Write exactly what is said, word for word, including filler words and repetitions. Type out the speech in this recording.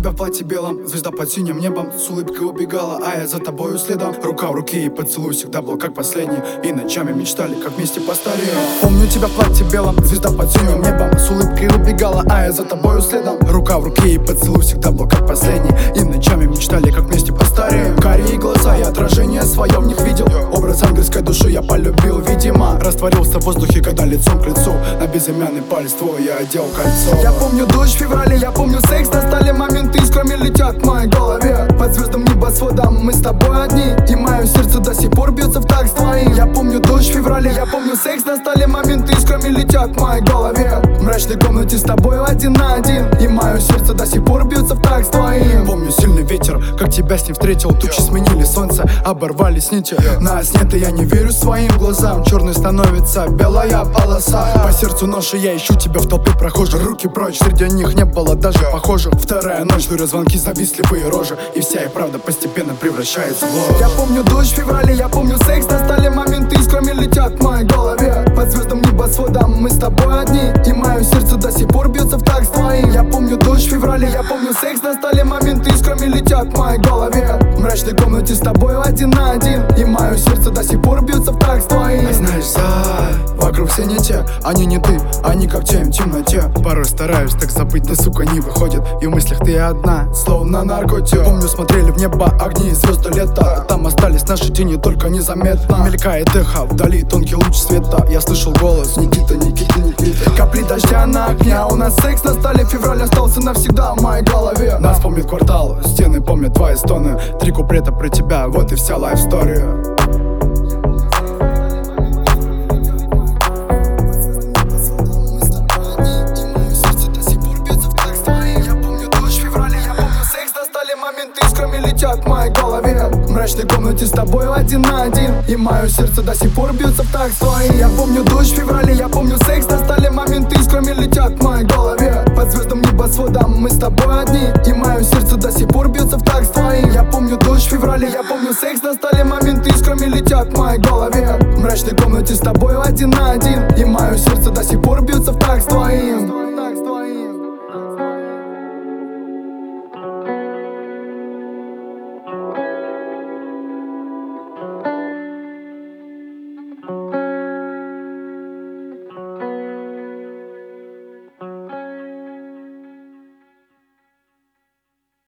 тебя в платье белом, звезда под синим небом, с улыбкой убегала, а я за тобою следом. Рука в руке и поцелуй всегда был как последний, и ночами мечтали, как вместе постареем. Помню тебя в платье белом, звезда под синим небом, с улыбкой убегала, а я за тобою следом. Рука в руке и поцелуй всегда был как последний, и ночами мечтали, как вместе постареем. Карие глаза, я отражение свое в них видел, образ ангельской души я полюбил, видимо. Растворился в воздухе, когда лицом к лицу на безымянный палец твой я одел кольцо. Я помню дождь в феврале, я помню секс, настали моменты, искрами летят в моей голове. Под звездным небосводом мы с тобой одни, и мое сердце до сих пор бьется в такт с твоим. Я помню дождь в феврале, я помню секс, настали моменты, искрами летят в моей голове. В мрачной комнате с тобой один на один, и мое сердце до сих пор бьется в такт с твоим. Помню сильный ветер, как тебя с ним встретил, тучи сменили солнце, оборвались нити. Нас нет, и я не верю своим глазам, черной становится белая полоса. По сердцу нож, и я ищу тебя в толпе прохожих, руки прочь, среди них не было даже похожих. Вторая ночь, дуря звонки, завистливые рожи, и вся и правда постепенно превращается в ложь. Я помню дождь в феврале, я помню секс, настали моменты, искрами летят в моей голове. Под звездным небосводом мы с тобой одни, и мое сердце до сих пор бьется в такт с твоим. Я помню дождь в феврале, я помню секс, настали моменты, искрами летят в моей голове. В мрачной комнате с тобой один на один, и мое сердце до сих пор бьется в такт с твоим. А знаешь, за вокруг все не те, они не ты, они как тень в темноте. Порой стараюсь так забыть, но сука не выходит, и в мыслях ты одна, словно наркотик. Помню, смотрели в небо огни и звезды лета, там остались наши тени, только незаметно. Мелькает эхо, вдали тонкий луч света, я слышал голос: Никита, Никита, Никита. Капли дождя на окне, у нас секс настали, февраль остался навсегда в моей голове. Нас помнит квартал, стены помнят твои стоны, три куплета про тебя, вот и вся лайф-стория. Искрами летят в моей голове. В мрачной комнате с тобой один на один, и мое сердце до сих пор бьется в такт с твоим. Я помню дождь в феврале, я помню секс, настали моменты, искрами летят в моей голове. Под звездным небосводом мы с тобой одни, и мое сердце до сих пор бьется в такт с твоим. Я помню дождь в феврале, я помню секс, настали моменты, искрами летят в моей голове. В мрачной комнате с тобой один на один, и мое сердце до сих пор бьется в такт с твоим.